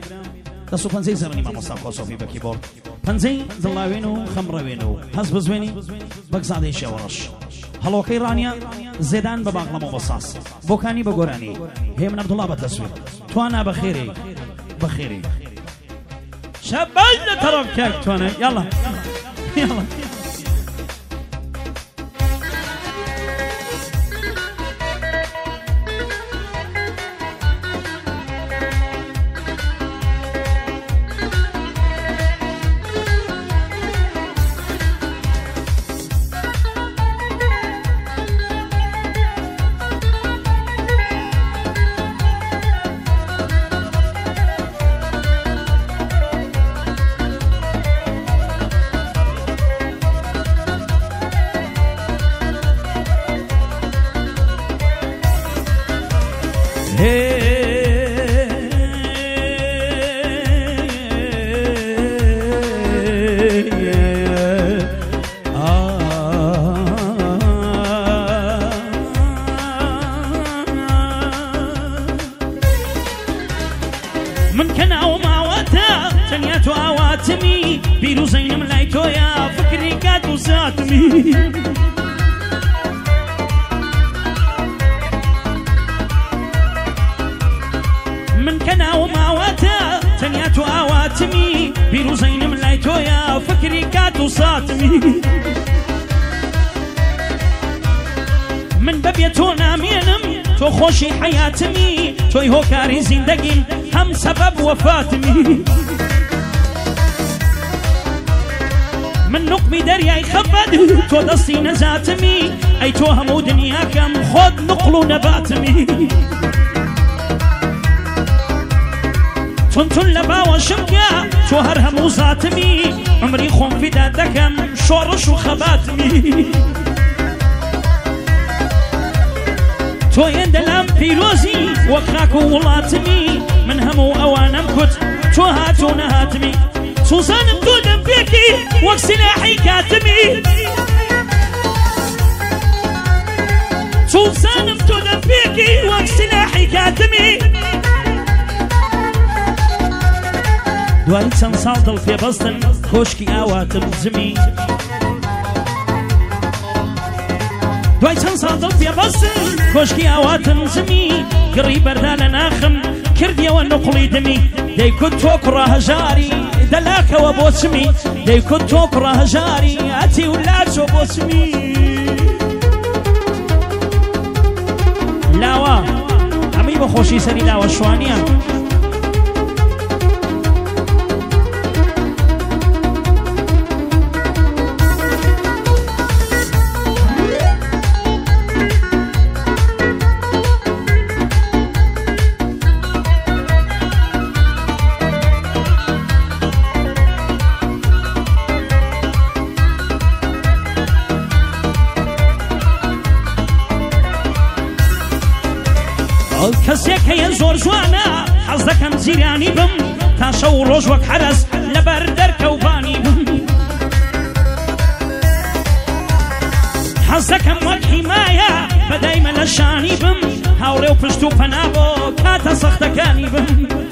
دەست و پەنجەی زەڕنی مامۆستا کۆسۆفی بە کیبۆرد پەنجەی دڵاوێن و خەمڕەوێن و هەست بزوێنی بەگزادەی شێوەڕەش هەڵۆکەی ڕانیا زێدان بە باقلەمە بە ساس بۆکانی بە گۆرانی هێمن عەبدوڵڵا بە تەسویر توانا بەخێرێ بەخێرێ شەباش لە تەڕۆب کاک توانە یاڵا یاڵا من كناو ماوتا تنياتو اواتمي بيرو زين ملايتو يا فكري كاتو ساتمي من كناو ماوتا تنياتو اواتمي بيرو زين ملايتو يا فكري كاتو ساتمي من ببيتو نامينم تو خوشي حياتمي توي هوكاري زندگيم هم سبب وفاتمي من نقمي درياي خفد تو دستي نزاتمي اي تو همو دنياكم خود نقلو نباتمي تنتن لبا وشمكا تو هر همو زاتمي عمري خون في دادكم شورش وخباتمي تو يندلم فيروزي وكاكو ولاتمي من همو اوانم كت تو هاتو نهاتمي سوزانم دودم بيكي وك سلاحي كاتمي سوزانم دودم بيكي وك سلاحي كاتمي دوای چەند ساڵ دڵ پێبەستن کۆشکی ئاواتم زمی دوای چەند ساڵ دڵ پێبەستن کۆشکی ئاواتم زمی گڕی بەردا لە ناخم کردیەوە نوقڵی دمی دەیکوت تۆ کوڕە هەژاری دەلاکەوە بۆ چمی دەیکوت تۆ کوڕە هەژاری ئەتی و لاچۆ بۆ چمی لاوە ئەمەی بە خۆشی سەری لاوە شوانیە کەسێک هەیە زۆر جوانە حەز دەکەم جیرانی بم تا شەو و ڕۆژ وەک حەرەز لەبەر دەرکەوبانی بم حەز دەکەم وەک حیمایە بەدایمە لە شانی بم هاوڕێ و پشت و پەنا بۆ کاتە سەختەکانی بم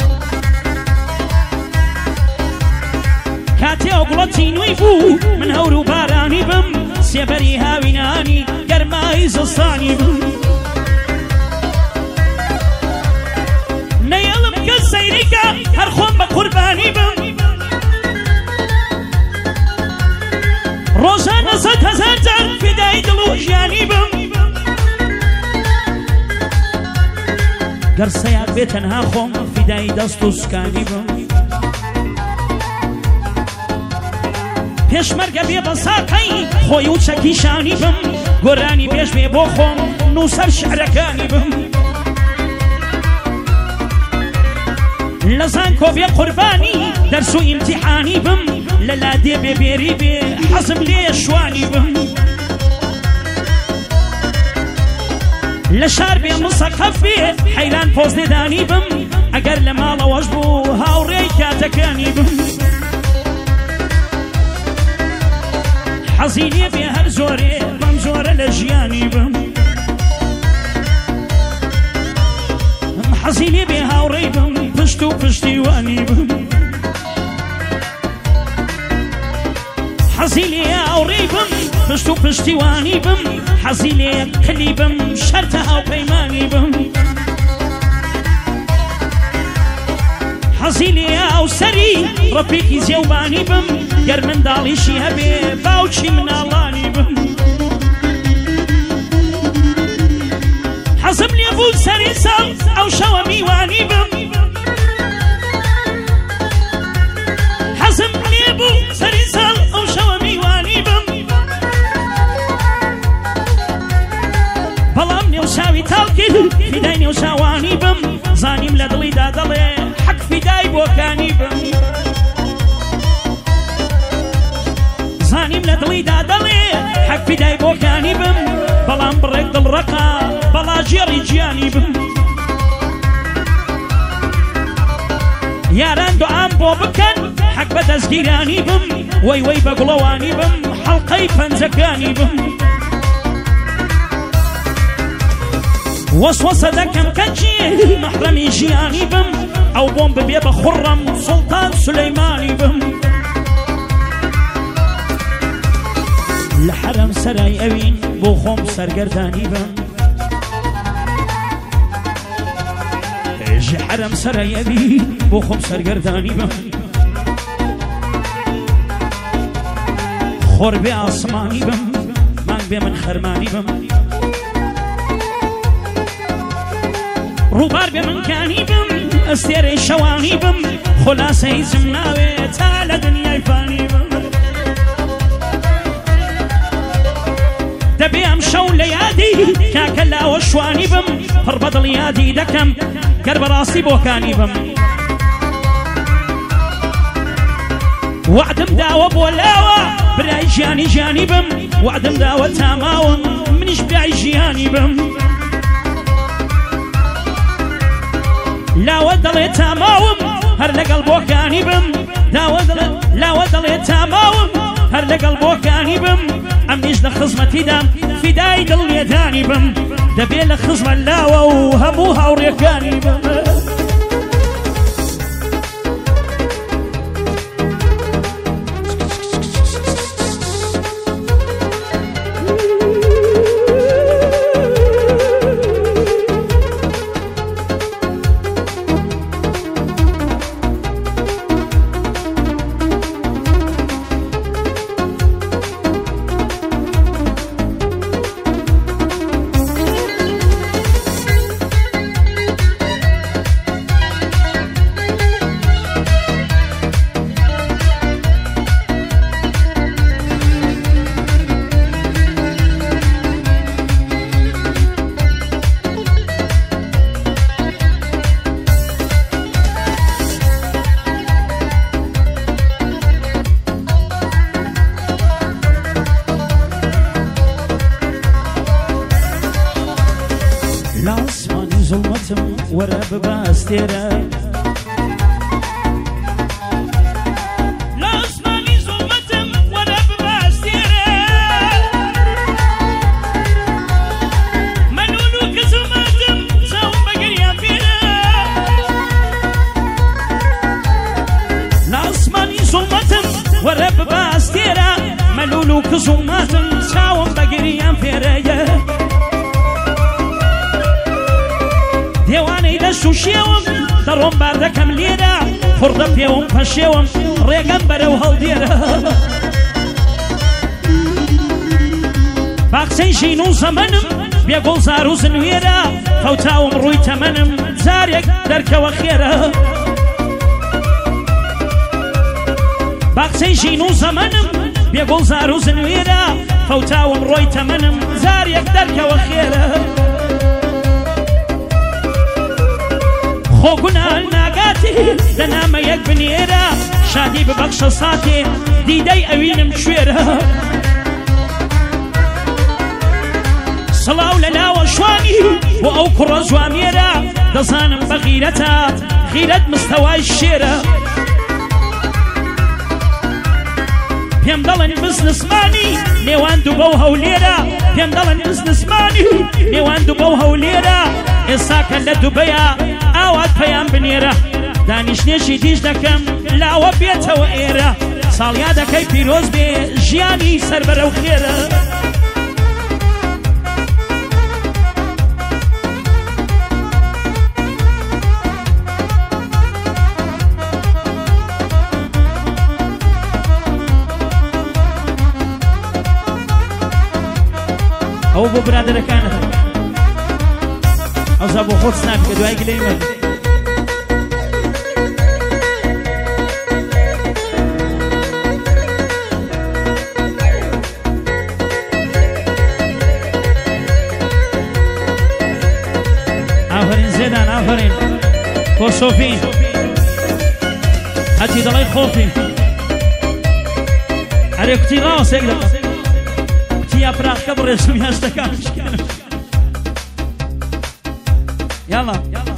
کاتێ ئەو گوڵە تینووی بوو من هەور و بارانی بم سێبەری هاوینانی گەرمای زستانی بم سەیریکە هەر خۆم بە قوربانی بم ڕۆژانە 100,000 جار فیدای دڵ و ژیانی بم گەر سەیاد بێ تەنها خۆم فیدای دەست و سوکانی بم پێشمەرگە بێ بە ساقەی خۆی و چەکی شانی بم گۆرانی پێش بێ بۆ خۆم نووسەر شعرەکانی بم لەزان کۆ بێ قوربانی دەرس و ئیمتیحانی بم لە لادێ بێ بێری بێ حەزم لێ شوانی بم لە شار بێ مسەقەف بێ حەیران پۆز لێدانی بم ئەگەر لە ماڵەوەش بوو هاوڕێی کاتەکانی بم حەزی لێ بێ هەر زۆرێ بەم زۆرە لە ژیانی بم حەزی لێ بێ هاوڕێی بم پشت و پشتیوانی بم حەزی ئەوڕێی بم پشت و پشتیوانی بم حەزی لێ کلی بم شەرتە هاوپەیمانی بم حەزی لێ ئەوسەری ڕەپێکی جێوبانی بم گەر منداڵیشی هەبێ باوکی مناڵانی بم حەزم لێ بوو سەری ساڵ ئەو شەوە میوانی بم حەزم لێ بوو سەری ساڵ ئەو شەوە میوانی بم بەڵام نێوشاوی تاڵ کرد فیدای نێوشاوانی بم زانیم لە دڵیدا دەڵێ حەق فیدای بۆکانی بم زانیم لە دڵیدا دەڵێ حەق فیدای بۆکانی بم بەڵام بڕێک دڵڕەقا بەڵا ژێڕی گیانی بم یاران دوعام بۆ بکەن حەق بە دەستگیرانی بم وەی وەی بە گوڵەوانی بم حەڵقەی پەنجەکانی بم وەسوەسە دەکەم کەچی مەحرەمی ژیانی بم ئەو بۆم ببێ بە خوڕەم سوڵتان سولەیمانی بم لە حەرەم سەرای ئەوین بۆ خۆم سەرگەردانی بم ژی حەرەم سەرای ئەوین بۆ خۆم سەرگەردانی بم خۆر بێ ئاسمانی بم مانگ بێ من خەرمانی بم ڕووبار بێ من کانی بم ئەستێرەی شەوانی بم خۆلاسەی زم ناوێ تا لە دنیای فانی بم دەبێ ئەم شەو لە یادی کاکە لاوە شوانی بم پڕ بەدڵ یادی دەکەم گەر بەڕاستی بۆکانی بم وعدم داوە بۆ لاوە برای ژیانی ژیانی بم وعدم داوە تاماوم منیش برای ژیانی بم لاوە دەڵێ تاماوم هەر لەگەڵ بۆکانی بم لاوە دەڵێ تاماوم هەر لەگەڵ بۆکانی بم ئەمنیش لە خزمەتیدام فیدای دڵنێدانی بم دەبێ لە خزمەت لاوە و هەموو هاوڕێکانی بم لاسمانی زڵمەتم وەرە بباستێرە لاسمانی زڵمەتم وەرە بباستێرە مەلول و کەزڵمەتم چاوم بەگەریان پێرە لاسمانی زڵمەتم وەرە بباستێرە مەلول و کەزڵمەتم چاوم بەگەریان پێرەیە دێوانەی دەست و شێوم دەڕۆم بار دەکەم لێرە خوڕدە پێوم پەشێوم ڕێگەم بەرەو هەڵدێرە باقسەی ژین و زەمەنم بێگوڵ زار و زنوێرە فەوتاوم ڕووی تەمەنم جارێک دەرکەوە خێرە باقسەی ژین و زەمەنم بێگوڵ زار و زنوێرە فەوتاوم ڕۆی تەمەنم جارێک دەرکەوە خێرە خۆگونان ناگاتی دەنامە یەک بنێرە شادی ببەخشە ساتێ دیدەی ئەوینم کوێرە سڵاو لە لاوە شوانی بۆ ئەو کوڕە جوامێرە دەزانم بە غیرەتە غیرەت مستەوای شێرە پێم دەڵێن بزنسمانی نێوان دوو بەو هەولێرە پێم دەڵێن بزنسمانی نێوان دوو بەو هەولێرە ئێستا کە لە دووبەیە ئاوات پەیام بنێرە دانیشتێکی دیش دەکەم لاوە بێتەوە ئێرە ساڵیا دەکەی پیرۆز بێ ژیانی سەربەرە و خێرە ئەو بۆ برادەرەکانت ئەوزا بۆ خۆت سنابی کە دوای گلەی من ئافرین زێدان ئافرین کۆسۆفین هەتی دەڵی خۆپی هەرێ کوتی ڕاوەسێک دەکەم یا پراخکە بڕێژم هێشتەکان یاڵا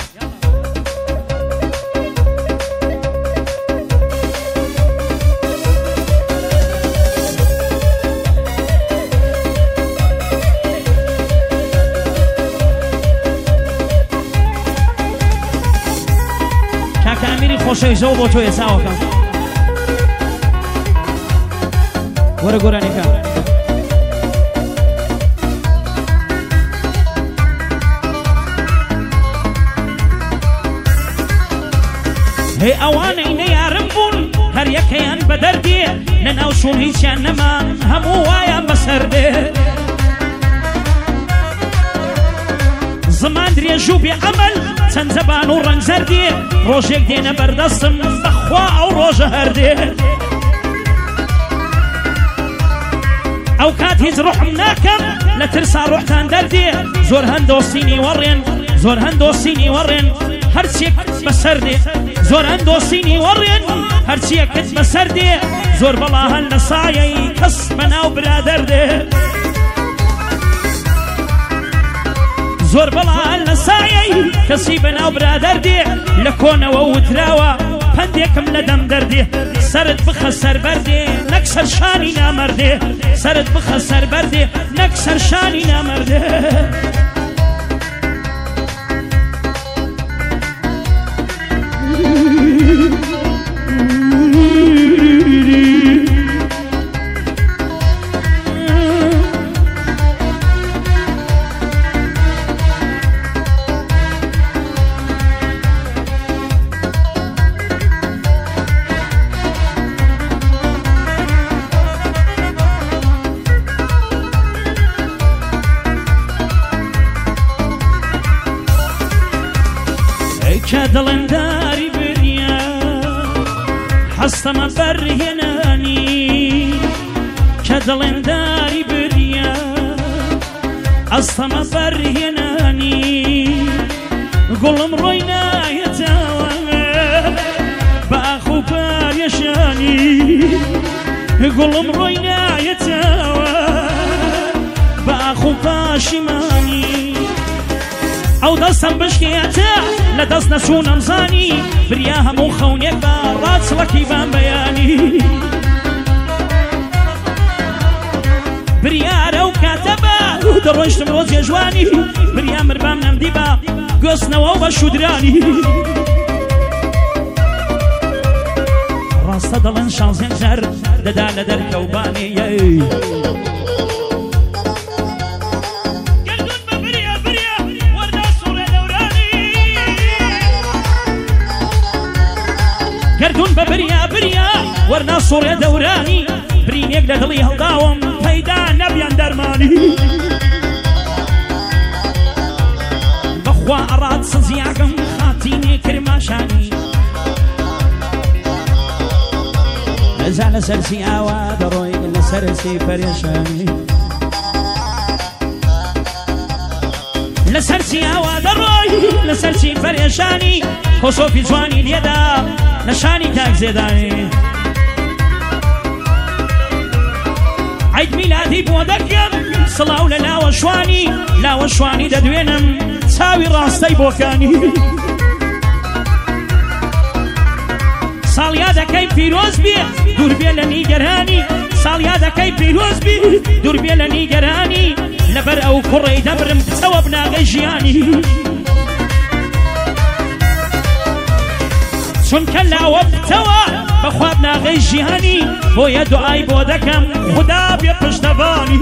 کاکە ئەمیری خۆشەویستەوە بۆ تۆ ێساوەکەم وەرە گۆرانیەکە هێ ئەوانەی نەیارم بوون هەر یەکەیان بە دەردێ لەناو شوون هیچیان نەما هەموو وایان بەسەر دێ زمان درێژ و بێعەمەل چەند زەبان و ڕەنگ زەردێ ڕۆژێک دێنە بەردەستم بەخوا ئەو ڕۆژە هەردێ ئەو کات هیچ ڕوحم ناکەم لە ترسا ڕوحتان دەردێ زۆر هەندۆسینی وەڕێن زۆر هەندۆسینی وەڕێن هەرچێک بەسەر دێ زۆر هەندۆسینی وەڕێن هەرچیەکت بەسەر دێ زۆر بەڵا هەن لە سایەی کەس بەناو برادەر دێ زۆر بەڵا هەن لە سایەی کەسی بەناو برادەر دێ لە کۆنەوە وتراوە پندێکم لە دەم دەردێ سرت بخە سەربەردێ نەک سەرشانی نامەردێ سرت بخە سەربەردێ نەک سەرشانی نامەردێ دڵنداری بریا حەستەمە بەرهێنانی کە دڵنداری بریا ئەستەمە بەرهێنانی گوڵم ڕۆی نایەتەوە بە ئاخ و پاریەشانی گوڵم ڕۆی نایەتەوە بە ئاخ و پاشیمانی ئەو دەستم بشکێتە لە دەست نەچوونەم زانی بریا هەموو خەونێک بە ڕاچڵەکی بام بەیانی بریارە و کاتە بە دەڕۆیشتم ڕۆژێ جوانی بریا مربام نەمدی بە گۆستنەوە و بە شودرانی ڕاستە دەڵێن شانزێن زەر دەدا لە دەرکەوبانی گردون بە بریا بریا وەرنا سوڕێ دەورانی برینێک لە دڵی هەڵداوم پەیدا نەبیان دەرمانی بەخوا ئەڕات سزیاگەم خاتینێ کرماشانی لەزا لەسەر سیاوە دەڕۆی لەسەر سی پەرێشانی لەسەر سیاوە دەڕۆی لەسەر سی پەرێشانی خۆسۆفی جوانی لێدا نشانی تاک زێدانی عید میلادی بۆ دەکەم سڵاو لە لاوە شوانی لاوە شوانی دەدوێنم چاوی ڕاستەی بۆکانی ساڵیا دەکەی پیرۆز بێ دوور بێ لە نیگەرانی ساڵیا دەکەی پیرۆز بێ دوور بێ لە نیگەرانی لەبەر ئەو کوڕەی دەبرم بچەوە بناگەی ژیانی چونکە لاوە بتەوە بەخواب ناغەی ژیانی بۆیە دوعای بۆ دەکەم خدا بێ پشتەبانی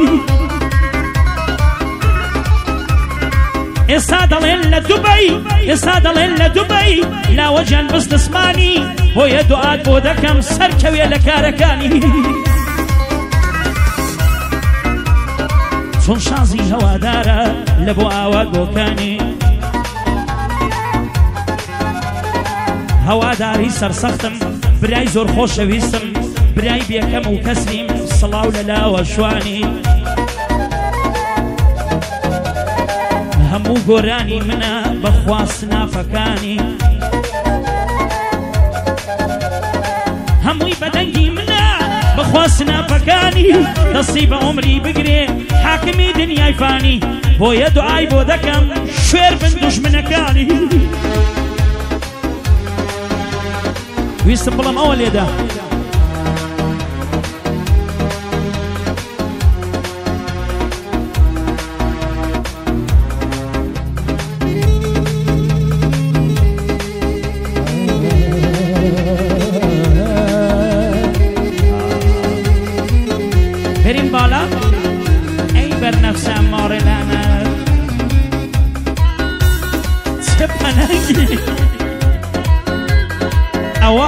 ئێستا دەڵێن لە دوبەی ئێستا دەڵێن لە دوبەی لاوەجان بزنسمانی بۆیە دوعات بۆ دەکەم سەرکەوێ لە کارەکانی چۆن شازی هەوادارە لە بۆ ئاوا گۆکانی هەواداری سەرسەختم برای زۆر خۆشەویستم برای بێکەم و کەسریم سڵاو لە لاوە شوانی هەموو گۆرانی منە بەخوا سنافەکانی هەمووی بەدەنگی منە بەخوا سنافەکانی دەستی بە عمری بگرێ حاکمی دنیای فانی بۆیە دوعای بۆ دەکەم شوێر بن دوژمنەکانی ویستم بڵم ئەوە لێدا بریم بالا ای بر نفسم مارلانه چه پننگی ئەوە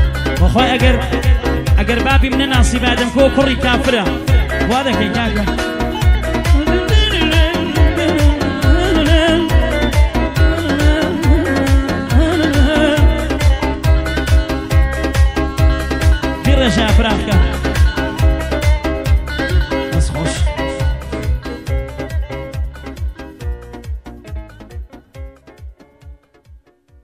بەخۆی ئەگەر بابی منە ناسیبادم کۆ کوڕی کافرە وا دەکەی کاکە